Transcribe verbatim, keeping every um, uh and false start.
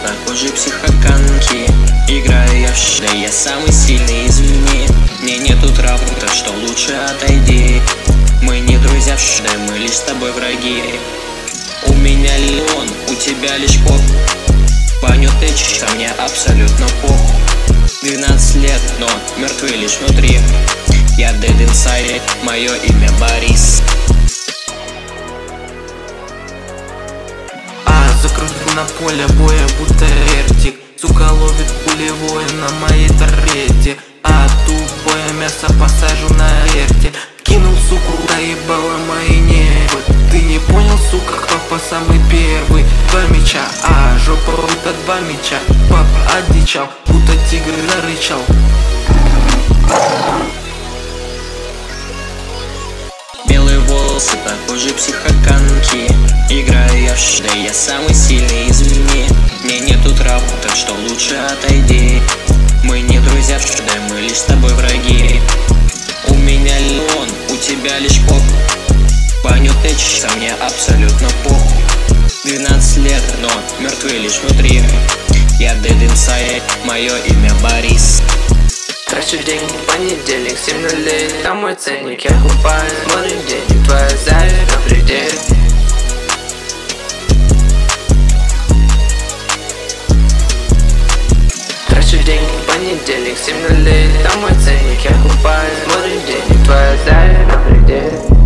светлокожие психоканки. Играю я в щ, да я самый сильный, извини. Мне нету трав, так что лучше отойди. Мы не друзья в щ, да мы лишь с тобой враги. У меня леон, у тебя лишь поп. Баню ты ч, а мне абсолютно поп. Двенадцать лет, но мертвый лишь внутри. Я dead inside, мое имя Борис. А, закрутил на поле боя, будто вертик. Сука ловит пулевое на моей торрете. А тупое мясо посажу на верте. Кинул, суку, доебала мои нервы. Ты не понял, сука, папа самый первый. Два меча, а жопа это два меча. Папа одичал, будто тигр зарычал. Белые волосы, похожие психоканки. Играю я в щ, да я самый сильный, извини. Мне нету трав, так что лучше отойди. Мы не друзья в щ, да мы лишь с тобой враги. У меня леон, у тебя лишь поп. Баню ты ч, а мне абсолютно похуй. Двенадцать лет, но мертвый лишь внутри. Я dead inside, мое имя Борис. Трачу деньги в понедельник, семь нулей, там мой ценник, я купаюсь. Смотрим денег, твоя зависть на пределе. Трачу деньги в понедельник, семь нулей, там мой ценник, я купаюсь. Смотрим денег, твоя зависть на пределе.